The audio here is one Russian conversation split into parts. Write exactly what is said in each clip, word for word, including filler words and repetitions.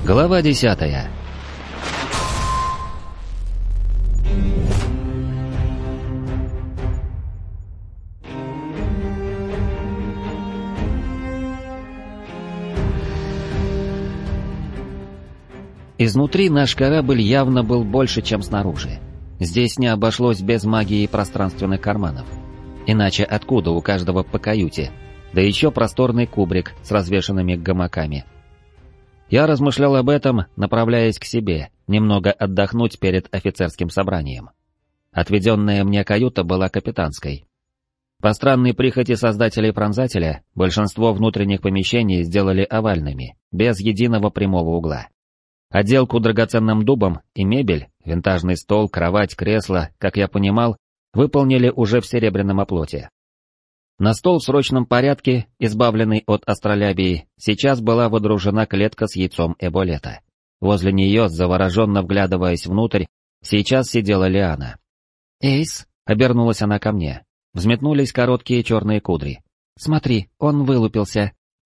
Глава десятая. Изнутри наш корабль явно был больше, чем снаружи. Здесь не обошлось без магии пространственных карманов. Иначе откуда у каждого по каюте? Да еще просторный кубрик с развешанными гамаками. Я размышлял об этом, направляясь к себе, немного отдохнуть перед офицерским собранием. Отведенная мне каюта была капитанской. По странной прихоти создателей Пронзателя, большинство внутренних помещений сделали овальными, без единого прямого угла. Отделку драгоценным дубом и мебель, винтажный стол, кровать, кресло, как я понимал, выполнили уже в серебряном оплоте. На стол в срочном порядке, избавленный от астролябии, сейчас была водружена клетка с яйцом эболета. Возле нее, завороженно вглядываясь внутрь, сейчас сидела Лиана. «Эйс», — обернулась она ко мне, взметнулись короткие черные кудри. «Смотри, он вылупился».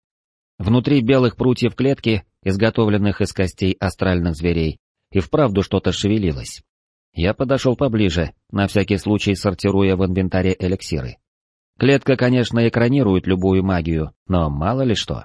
Внутри белых прутьев клетки, изготовленных из костей астральных зверей, и вправду что-то шевелилось. Я подошел поближе, на всякий случай сортируя в инвентаре эликсиры. Клетка, конечно, экранирует любую магию, но мало ли что.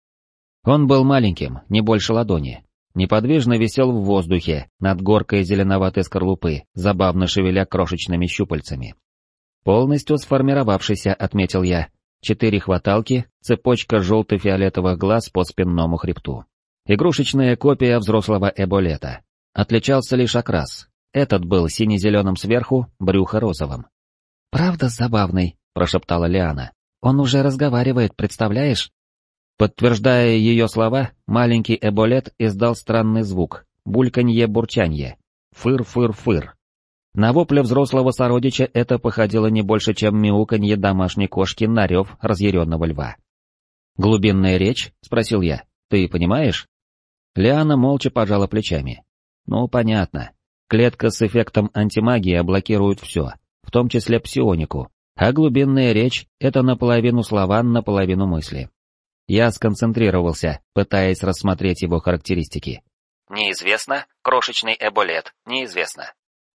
Он был маленьким, не больше ладони. Неподвижно висел в воздухе, над горкой зеленоватой скорлупы, забавно шевеля крошечными щупальцами. Полностью сформировавшийся, отметил я. Четыре хваталки, цепочка желто-фиолетовых глаз по спинному хребту. Игрушечная копия взрослого эболета. Отличался лишь окрас. Этот был сине-зеленым сверху, брюхо розовым. «Правда забавный?» — прошептала Лиана. «Он уже разговаривает, представляешь?» Подтверждая ее слова, маленький эболет издал странный звук, бульканье-бурчанье. Фыр-фыр-фыр. На вопля взрослого сородича это походило не больше, чем мяуканье домашней кошки на рев разъяренного льва. «Глубинная речь?» — спросил я. «Ты понимаешь?» Лиана молча пожала плечами. «Ну, понятно. Клетка с эффектом антимагии блокирует все, в том числе псионику, а глубинная речь — это наполовину слова, наполовину мысли». Я сконцентрировался, пытаясь рассмотреть его характеристики. «Неизвестно, крошечный эболет, неизвестно».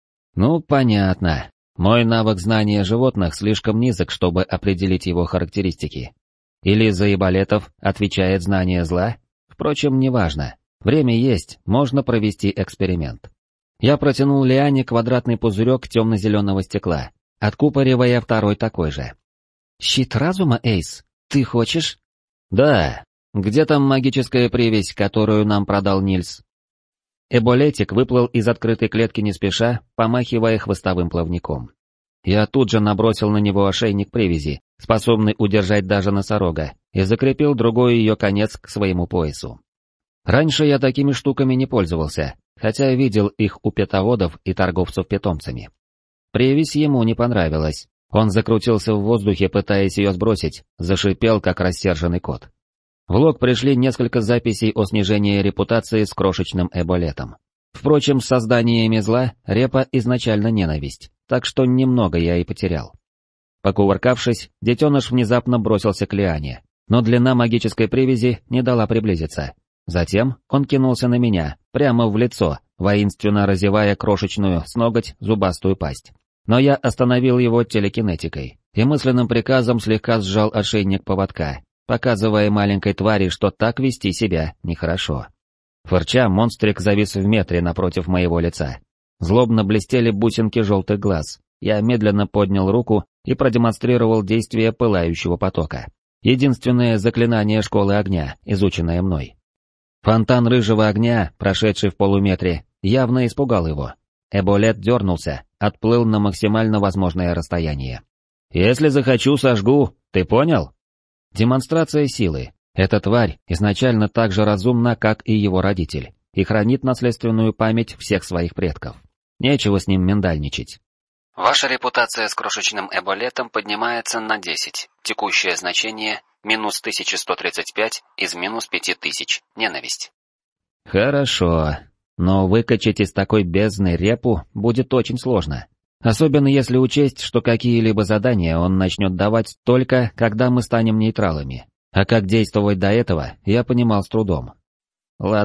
Ну, понятно. Мой навык знания животных слишком низок, чтобы определить его характеристики. Или за эболетов отвечает знание зла? Впрочем, неважно. Время есть, можно провести эксперимент. Я протянул Лиане квадратный пузырек темно-зеленого стекла, откупоривая второй такой же. «Щит разума, Эйс? Ты хочешь?» «Да. Где там магическая привязь, которую нам продал Нильс?» Эболетик выплыл из открытой клетки не спеша, помахивая хвостовым плавником. Я тут же набросил на него ошейник привязи, способный удержать даже носорога, и закрепил другой ее конец к своему поясу. Раньше я такими штуками не пользовался, хотя видел их у петоводов и торговцев питомцами. Привязь ему не понравилась, он закрутился в воздухе, пытаясь ее сбросить, зашипел, как рассерженный кот. В лог пришли несколько записей о снижении репутации с крошечным эболетом. Впрочем, с созданиями зла репа изначально ненависть, так что немного я и потерял. Покувыркавшись, детеныш внезапно бросился к Лиане, но длина магической привязи не дала приблизиться. Затем он кинулся на меня, прямо в лицо, воинственно разевая крошечную с ноготь зубастую пасть. Но я остановил его телекинетикой и мысленным приказом слегка сжал ошейник поводка, показывая маленькой твари, что так вести себя нехорошо. Фырча, монстрик завис в метре напротив моего лица. Злобно блестели бусинки желтых глаз. Я медленно поднял руку и продемонстрировал действие пылающего потока. Единственное заклинание школы огня, изученное мной. Фонтан рыжего огня, прошедший в полуметре, явно испугал его. Эболет дернулся, отплыл на максимально возможное расстояние. «Если захочу, сожгу, ты понял?» Демонстрация силы. Эта тварь изначально так же разумна, как и его родитель, и хранит наследственную память всех своих предков. Нечего с ним миндальничать. Ваша репутация с крошечным эболетом поднимается на десять. Текущее значение минус тысяча сто тридцать пять из минус пяти тысяч. Ненависть. Хорошо, но выкачать из такой бездны репу будет очень сложно. Особенно если учесть, что какие-либо задания он начнет давать только, когда мы станем нейтралами. А как действовать до этого, я понимал с трудом. Ладно,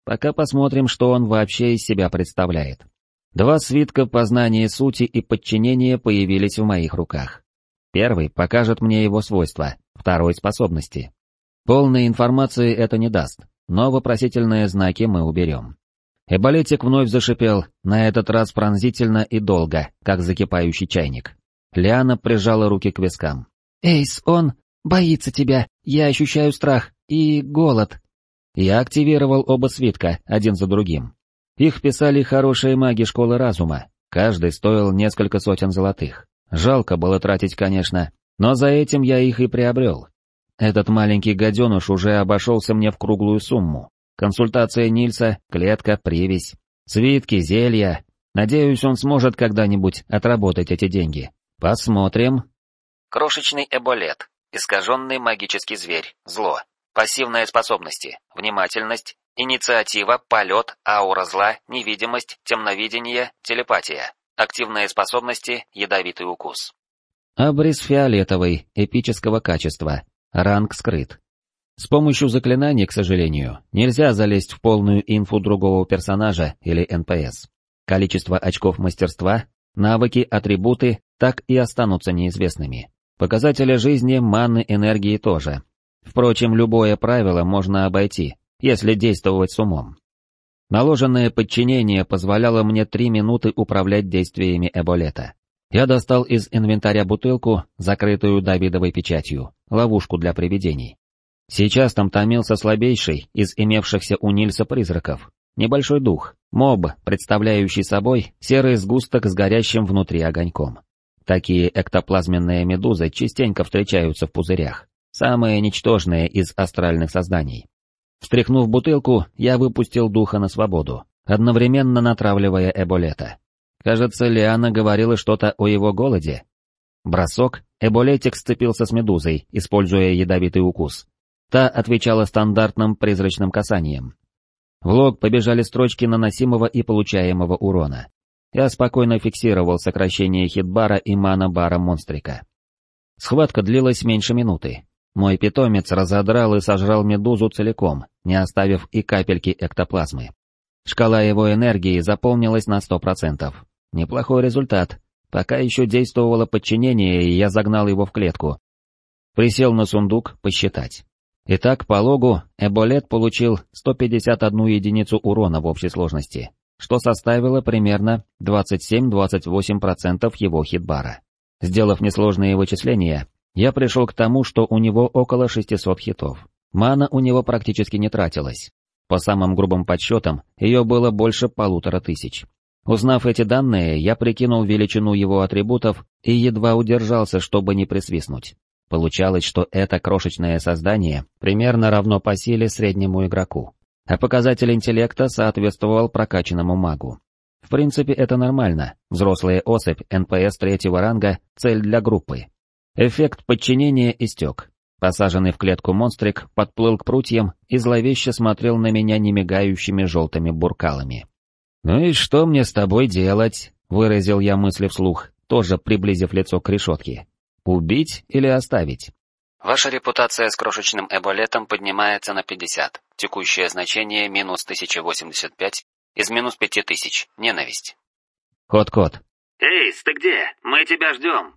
Пока посмотрим, что он вообще из себя представляет. Два свитка познания сути и подчинения появились в моих руках. Первый покажет мне его свойства, второй — способности. Полной информации это не даст, но вопросительные знаки мы уберем. Эболетик вновь зашипел, на этот раз пронзительно и долго, как закипающий чайник. Лиана прижала руки к вискам. «Эйс, он боится тебя, я ощущаю страх и голод». Я активировал оба свитка, один за другим. Их писали хорошие маги школы разума, каждый стоил несколько сотен золотых. Жалко было тратить, конечно, но за этим я их и приобрел. Этот маленький гаденыш уже обошелся мне в круглую сумму. Консультация Нильса, клетка, привязь, свитки, зелья. Надеюсь, он сможет когда-нибудь отработать эти деньги. Посмотрим. Крошечный эболет. Искаженный магический зверь. Зло. Пассивные способности. Внимательность. Инициатива, полет, аура зла, невидимость, темновидение, телепатия. Активные способности, ядовитый укус. Абрис фиолетовый, эпического качества. Ранг скрыт. С помощью заклинаний, к сожалению, нельзя залезть в полную инфу другого персонажа или эн пэ эс. Количество очков мастерства, навыки, атрибуты так и останутся неизвестными. Показатели жизни, маны, энергии тоже. Впрочем, любое правило можно обойти, если действовать с умом. Наложенное подчинение позволяло мне три минуты управлять действиями эболета. Я достал из инвентаря бутылку, закрытую Давидовой печатью, ловушку для привидений. Сейчас там томился слабейший из имевшихся у Нильса призраков. Небольшой дух, моб, представляющий собой серый сгусток с горящим внутри огоньком. Такие эктоплазменные медузы частенько встречаются в пузырях, самые ничтожные из астральных созданий. Встряхнув бутылку, я выпустил духа на свободу, одновременно натравливая эболета. Кажется, Лиана говорила что-то о его голоде. Бросок, эболетик сцепился с медузой, используя ядовитый укус. Та отвечала стандартным призрачным касанием. В лог побежали строчки наносимого и получаемого урона. Я спокойно фиксировал сокращение хитбара и мана-бара монстрика. Схватка длилась меньше минуты. Мой питомец разодрал и сожрал медузу целиком, не оставив и капельки эктоплазмы. Шкала его энергии заполнилась на сто процентов. Неплохой результат. Пока еще действовало подчинение, и я загнал его в клетку. Присел на сундук посчитать. Итак, по логу, эболет получил сто пятьдесят одну единицу урона в общей сложности, что составило примерно двадцать семь - двадцать восемь процентов его хитбара. Сделав несложные вычисления, я пришел к тому, что у него около шестисот хитов. Мана у него практически не тратилась. По самым грубым подсчетам, ее было больше полутора тысяч. Узнав эти данные, я прикинул величину его атрибутов и едва удержался, чтобы не присвистнуть. Получалось, что это крошечное создание примерно равно по силе среднему игроку, а показатель интеллекта соответствовал прокачанному магу. В принципе, это нормально, взрослая особь эн пэ эс третьего ранга — цель для группы. Эффект подчинения истек. Посаженный в клетку монстрик подплыл к прутьям и зловеще смотрел на меня немигающими желтыми буркалами. «Ну и что мне с тобой делать?» — выразил я мысли вслух, тоже приблизив лицо к решетке. «Убить или оставить?» Ваша репутация с крошечным эболетом поднимается на пятьдесят. Текущее значение минус тысяча восемьдесят пять из минус пяти тысяч. Ненависть. Кот-кот. «Эйс, ты где? Мы тебя ждем!»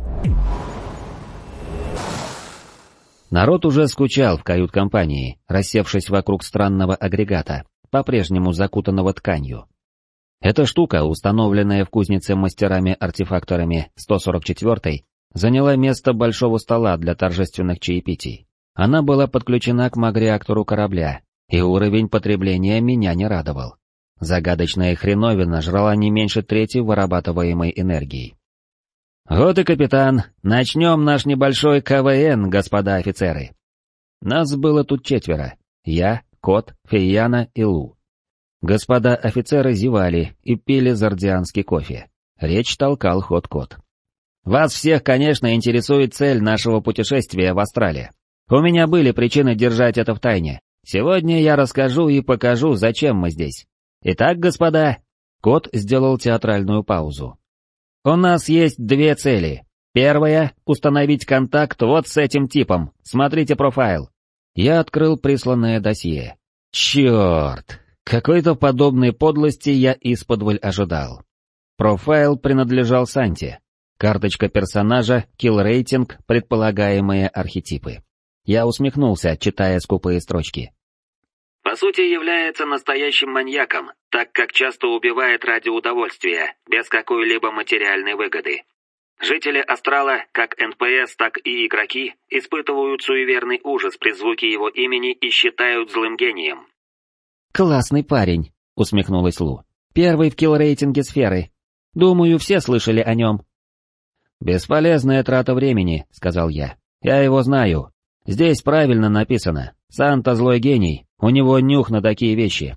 Народ уже скучал в кают-компании, рассевшись вокруг странного агрегата, по-прежнему закутанного тканью. Эта штука, установленная в кузнице мастерами-артефакторами сто сорок четвёртой, заняла место большого стола для торжественных чаепитий. Она была подключена к магреактору корабля, и уровень потребления меня не радовал. Загадочная хреновина жрала не меньше трети вырабатываемой энергии. «Вот и капитан, начнем наш небольшой ка вэ эн, господа офицеры». Нас было тут четверо, я, Кот, Фейяна и Лу. Господа офицеры зевали и пили зардианский кофе. Речь толкал ход-кот. «Вас всех, конечно, интересует цель нашего путешествия в Астрале. У меня были причины держать это в тайне. Сегодня я расскажу и покажу, зачем мы здесь. Итак, господа...» Кот сделал театральную паузу. «У нас есть две цели. Первая — установить контакт вот с этим типом. Смотрите профайл». Я открыл присланное досье. Черт! Какой-то подобной подлости я исподволь ожидал. Профайл принадлежал Санте. Карточка персонажа, килл-рейтинг, предполагаемые архетипы. Я усмехнулся, читая скупые строчки. По сути, является настоящим маньяком, так как часто убивает ради удовольствия, без какой-либо материальной выгоды. Жители Астрала, как эн пэ эс, так и игроки, испытывают суеверный ужас при звуке его имени и считают злым гением. «Классный парень», — усмехнулась Лу. «Первый в килл-рейтинге сферы. Думаю, все слышали о нем». «Бесполезная трата времени», — сказал я. «Я его знаю. Здесь правильно написано. Санта злой гений, у него нюх на такие вещи».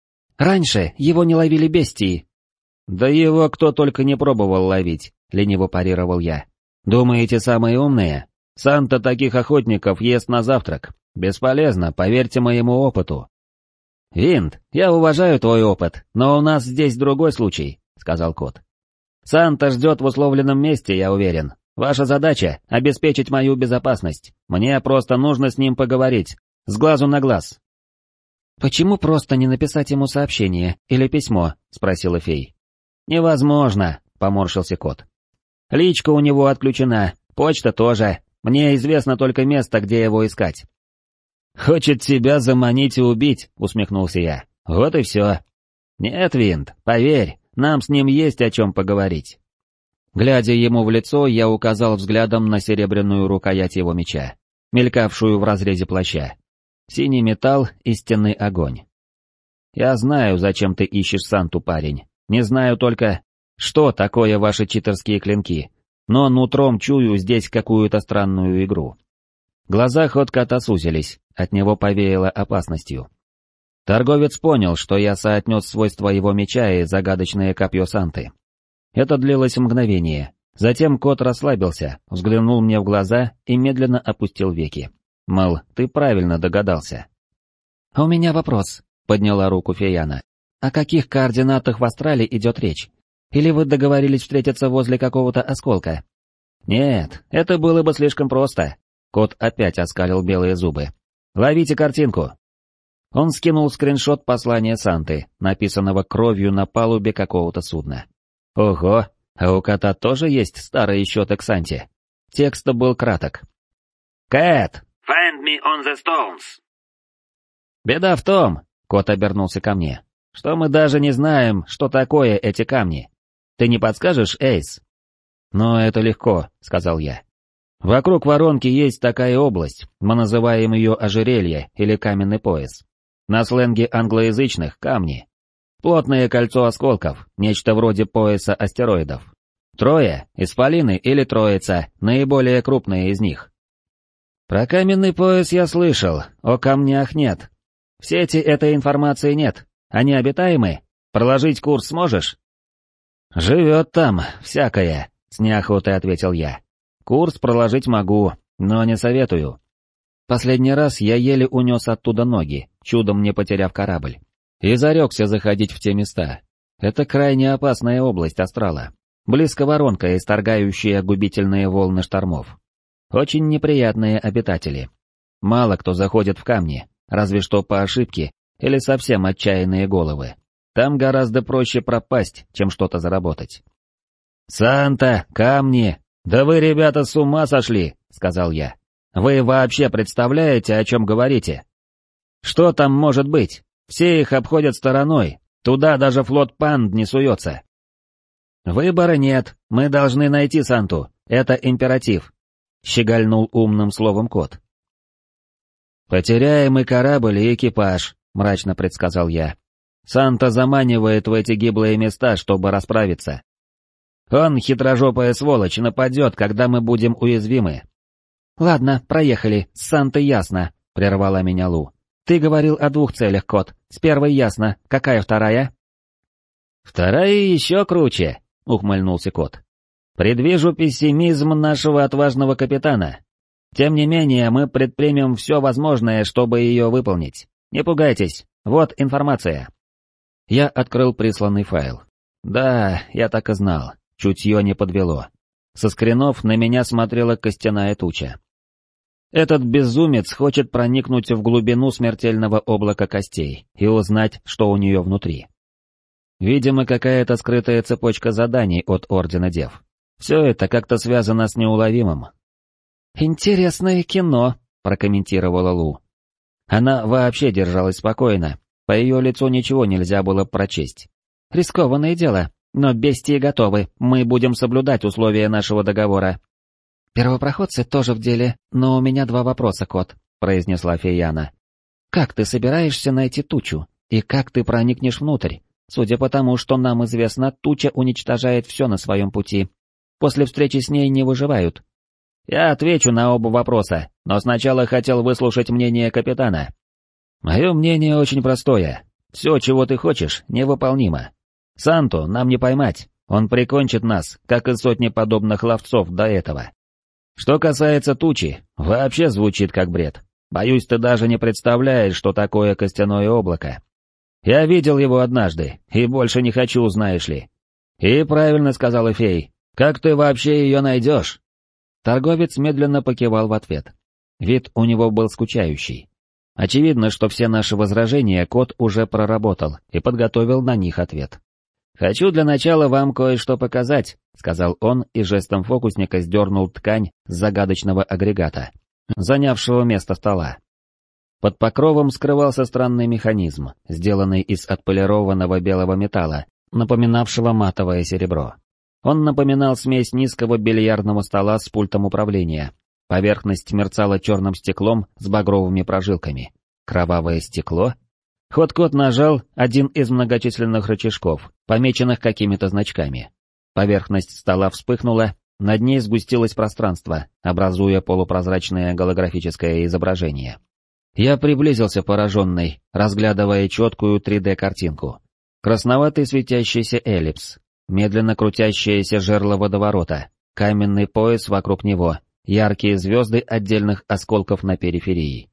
«Раньше его не ловили бестии». «Да его кто только не пробовал ловить», — лениво парировал я. «Думаете, самые умные? Санта таких охотников ест на завтрак. Бесполезно, поверьте моему опыту». «Винт, я уважаю твой опыт, но у нас здесь другой случай», — сказал кот. «Санта ждет в условленном месте, я уверен. Ваша задача — обеспечить мою безопасность. Мне просто нужно с ним поговорить, с глазу на глаз». «Почему просто не написать ему сообщение или письмо?» — спросила фей. «Невозможно», — поморщился кот. «Личка у него отключена, почта тоже. Мне известно только место, где его искать». «Хочет тебя заманить и убить», — усмехнулся я. «Вот и все». «Нет, Винт, поверь, нам с ним есть о чем поговорить». Глядя ему в лицо, я указал взглядом на серебряную рукоять его меча, мелькавшую в разрезе плаща. Синий металл, истинный огонь. «Я знаю, зачем ты ищешь Санту, парень. Не знаю только, что такое ваши читерские клинки, но нутром чую здесь какую-то странную игру». Глаза Хот-Кота сузились, от него повеяло опасностью. Торговец понял, что я соотнес свойства его меча и загадочное копье Санты. Это длилось мгновение. Затем кот расслабился, взглянул мне в глаза и медленно опустил веки. Мол, ты правильно догадался. «У меня вопрос», — подняла руку Феяна. «О каких координатах в Астрале идет речь? Или вы договорились встретиться возле какого-то осколка?» «Нет, это было бы слишком просто». Кот опять оскалил белые зубы. «Ловите картинку!» Он скинул скриншот послания Санты, написанного кровью на палубе какого-то судна. Ого, а у кота тоже есть старые счеты к Санте. Текст был краток. «Кэт! Find me on the stones!» «Беда в том», — кот обернулся ко мне, — «что мы даже не знаем, что такое эти камни. Ты не подскажешь, Эйс?» «Но это легко», — сказал я. Вокруг воронки есть такая область, мы называем ее ожерелье или каменный пояс. На сленге англоязычных — камни. Плотное кольцо осколков, нечто вроде пояса астероидов. Трое, исполины или троица, наиболее крупные из них. Про каменный пояс я слышал, о камнях нет. В сети этой информации нет, они обитаемы? Проложить курс сможешь? «Живет там, всякое», — с неохотой ответил я. «Курс проложить могу, но не советую». Последний раз я еле унес оттуда ноги, чудом не потеряв корабль. И зарекся заходить в те места. Это крайне опасная область Астрала. Близко воронка, исторгающая губительные волны штормов. Очень неприятные обитатели. Мало кто заходит в камни, разве что по ошибке или совсем отчаянные головы. Там гораздо проще пропасть, чем что-то заработать. «Санта, камни! Да вы, ребята, с ума сошли!» — сказал я. «Вы вообще представляете, о чем говорите? Что там может быть? Все их обходят стороной, туда даже флот Панд не суется». «Выбора нет, мы должны найти Санту, это императив», — щегольнул умным словом кот. «Потеряем и корабль, и экипаж», — мрачно предсказал я. «Санта заманивает в эти гиблые места, чтобы расправиться. Он, хитрожопая сволочь, нападет, когда мы будем уязвимы». «Ладно, проехали, с Сантой ясно», — прервала меня Лу. «Ты говорил о двух целях, кот. С первой ясно. Какая вторая?» «Вторая еще круче», — ухмыльнулся кот. «Предвижу пессимизм нашего отважного капитана. Тем не менее, мы предпримем все возможное, чтобы ее выполнить. Не пугайтесь, вот информация». Я открыл присланный файл. Да, я так и знал, чутье не подвело. Со скринов на меня смотрела костяная туча. Этот безумец хочет проникнуть в глубину смертельного облака костей и узнать, что у нее внутри. Видимо, какая-то скрытая цепочка заданий от Ордена Дев. Все это как-то связано с неуловимым. «Интересное кино», — прокомментировала Лу. Она вообще держалась спокойно, по ее лицу ничего нельзя было прочесть. «Рискованное дело, но бестии готовы, мы будем соблюдать условия нашего договора». «Первопроходцы тоже в деле, но у меня два вопроса, кот», — произнесла Фияна. «Как ты собираешься найти тучу? И как ты проникнешь внутрь? Судя по тому, что нам известно, туча уничтожает все на своем пути. После встречи с ней не выживают». «Я отвечу на оба вопроса, но сначала хотел выслушать мнение капитана». «Мое мнение очень простое. Все, чего ты хочешь, невыполнимо. Санту нам не поймать, он прикончит нас, как и сотни подобных ловцов до этого. Что касается тучи, вообще звучит как бред. Боюсь, ты даже не представляешь, что такое костяное облако. Я видел его однажды, и больше не хочу, знаешь ли. И правильно сказал Эфей, как ты вообще ее найдешь?» Торговец медленно покивал в ответ. Вид у него был скучающий. Очевидно, что все наши возражения кот уже проработал и подготовил на них ответ. «Хочу для начала вам кое-что показать», — сказал он и жестом фокусника сдернул ткань с загадочного агрегата, занявшего место стола. Под покровом скрывался странный механизм, сделанный из отполированного белого металла, напоминавшего матовое серебро. Он напоминал смесь низкого бильярдного стола с пультом управления. Поверхность мерцала черным стеклом с багровыми прожилками. Кровавое стекло? Ход-кот нажал один из многочисленных рычажков, помеченных какими-то значками. Поверхность стола вспыхнула, над ней сгустилось пространство, образуя полупрозрачное голографическое изображение. Я приблизился пораженный, разглядывая четкую три дэ-картинку. Красноватый светящийся эллипс, медленно крутящееся жерло водоворота, каменный пояс вокруг него, яркие звезды отдельных осколков на периферии.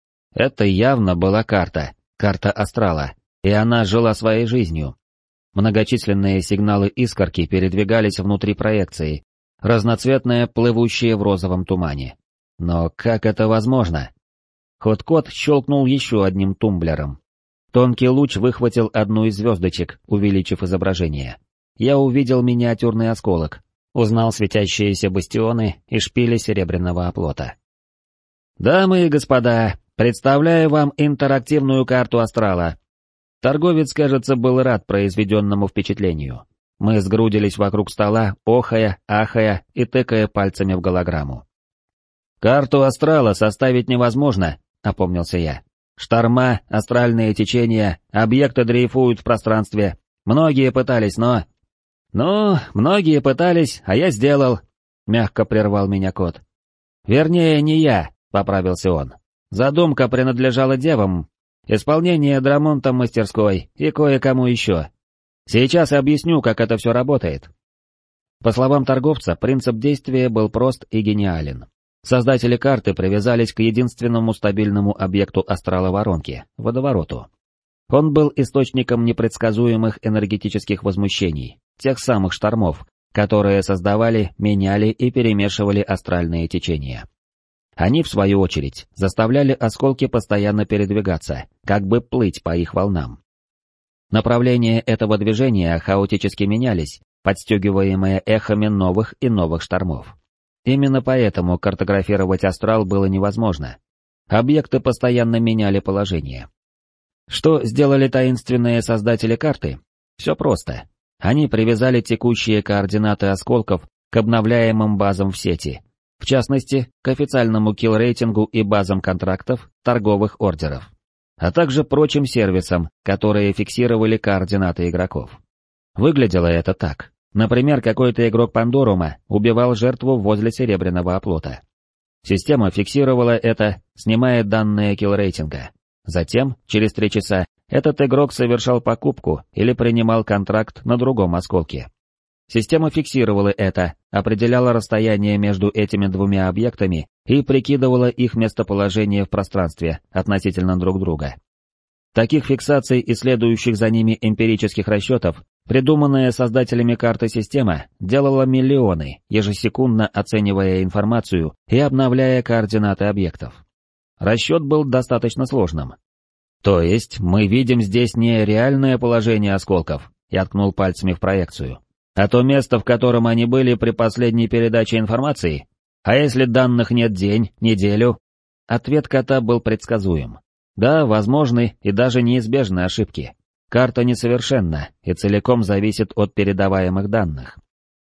Это явно была карта, карта астрала, и она жила своей жизнью. Многочисленные сигналы искорки передвигались внутри проекции, разноцветные, плывущие в розовом тумане. Но как это возможно? Ход-кот щелкнул еще одним тумблером. Тонкий луч выхватил одну из звездочек, увеличив изображение. Я увидел миниатюрный осколок, узнал светящиеся бастионы и шпили серебряного оплота. «Дамы и господа, представляю вам интерактивную карту астрала». Торговец, кажется, был рад произведенному впечатлению. Мы сгрудились вокруг стола, охая, ахая и тыкая пальцами в голограмму. «Карту астрала составить невозможно», — опомнился я. «Шторма, астральные течения, объекты дрейфуют в пространстве. Многие пытались, но...» «Ну, многие пытались, а я сделал», — мягко прервал меня кот. «Вернее, не я», — поправился он. «Задумка принадлежала девам, исполнение Драмонтом мастерской и кое-кому еще. Сейчас объясню, как это все работает». По словам торговца, принцип действия был прост и гениален. Создатели карты привязались к единственному стабильному объекту астрала воронки — водовороту. Он был источником непредсказуемых энергетических возмущений, тех самых штормов, которые создавали, меняли и перемешивали астральные течения. Они, в свою очередь, заставляли осколки постоянно передвигаться, как бы плыть по их волнам. Направления этого движения хаотически менялись, подстегиваемые эхами новых и новых штормов. Именно поэтому картографировать астрал было невозможно. Объекты постоянно меняли положение. Что сделали таинственные создатели карты? Все просто. Они привязали текущие координаты осколков к обновляемым базам в сети, в частности, к официальному килл-рейтингу и базам контрактов, торговых ордеров, а также прочим сервисам, которые фиксировали координаты игроков. Выглядело это так. Например, какой-то игрок Пандорума убивал жертву возле серебряного оплота. Система фиксировала это, снимая данные килл-рейтинга. Затем, через три часа, этот игрок совершал покупку или принимал контракт на другом осколке. Система фиксировала это, определяла расстояние между этими двумя объектами и прикидывала их местоположение в пространстве относительно друг друга. Таких фиксаций и следующих за ними эмпирических расчетов Придуманная создателями карты система делала миллионы, ежесекундно оценивая информацию и обновляя координаты объектов. Расчет был достаточно сложным. То есть мы видим здесь не реальное положение осколков, я ткнул пальцами в проекцию, а то место, в котором они были при последней передаче информации. А если данных нет день, неделю? Ответ кота был предсказуем. Да, возможны и даже неизбежны ошибки. Карта несовершенна и целиком зависит от передаваемых данных.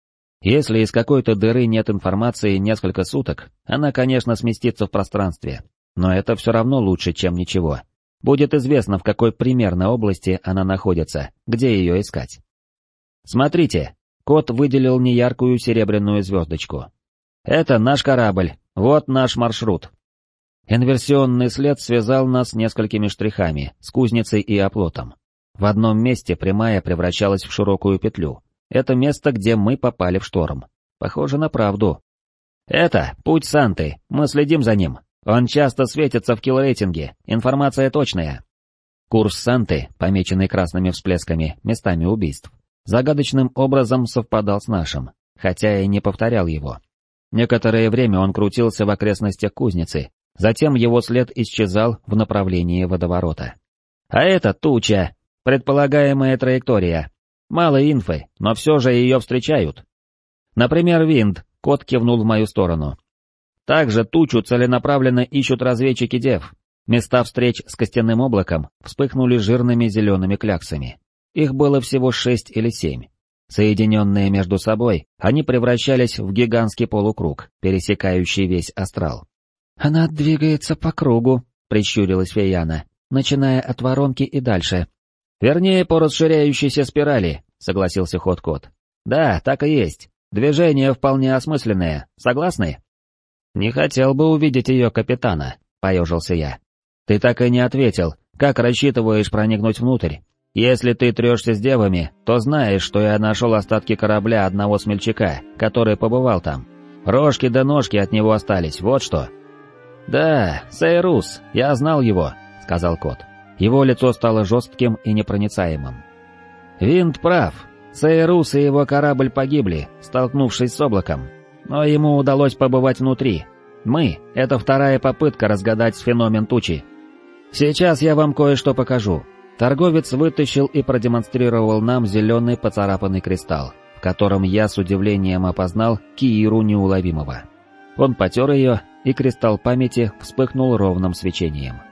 Если из какой-то дыры нет информации несколько суток, она, конечно, сместится в пространстве, но это все равно лучше, чем ничего. Будет известно, в какой примерно области она находится, где ее искать. Смотрите, кот выделил неяркую серебряную звездочку. Это наш корабль, вот наш маршрут. Инверсионный след связал нас несколькими штрихами, с кузницей и оплотом. В одном месте прямая превращалась в широкую петлю. Это место, где мы попали в шторм. Похоже на правду. Это путь Санты, мы следим за ним. Он часто светится в килл-рейтинге, информация точная. Курс Санты, помеченный красными всплесками, местами убийств, загадочным образом совпадал с нашим, хотя и не повторял его. Некоторое время он крутился в окрестностях кузницы, затем его след исчезал в направлении водоворота. А это туча, предполагаемая траектория. Мало инфы, но все же ее встречают. Например, винт, кот кивнул в мою сторону. Также тучу целенаправленно ищут разведчики Дев. Места встреч с костяным облаком вспыхнули жирными зелеными кляксами. Их было всего шесть или семь. Соединенные между собой, они превращались в гигантский полукруг, пересекающий весь астрал. «Она двигается по кругу», — прищурилась Феяна, начиная от воронки и дальше. «Вернее, по расширяющейся спирали», — согласился Хот-Кот. «Да, так и есть. Движение вполне осмысленное. Согласны?» «Не хотел бы увидеть ее капитана», — поежился я. «Ты так и не ответил, как рассчитываешь проникнуть внутрь? Если ты трешься с девами, то знаешь, что я нашел остатки корабля одного смельчака, который побывал там. Рожки да ножки от него остались, вот что». «Да, Сейрус, я знал его», — сказал кот. Его лицо стало жестким и непроницаемым. «Винт прав. Сейрус и его корабль погибли, столкнувшись с облаком. Но ему удалось побывать внутри. Мы — это вторая попытка разгадать феномен тучи. Сейчас я вам кое-что покажу». Торговец вытащил и продемонстрировал нам зеленый поцарапанный кристалл, в котором я с удивлением опознал Кииру Неуловимого. Он потер ее, и кристалл памяти вспыхнул ровным свечением.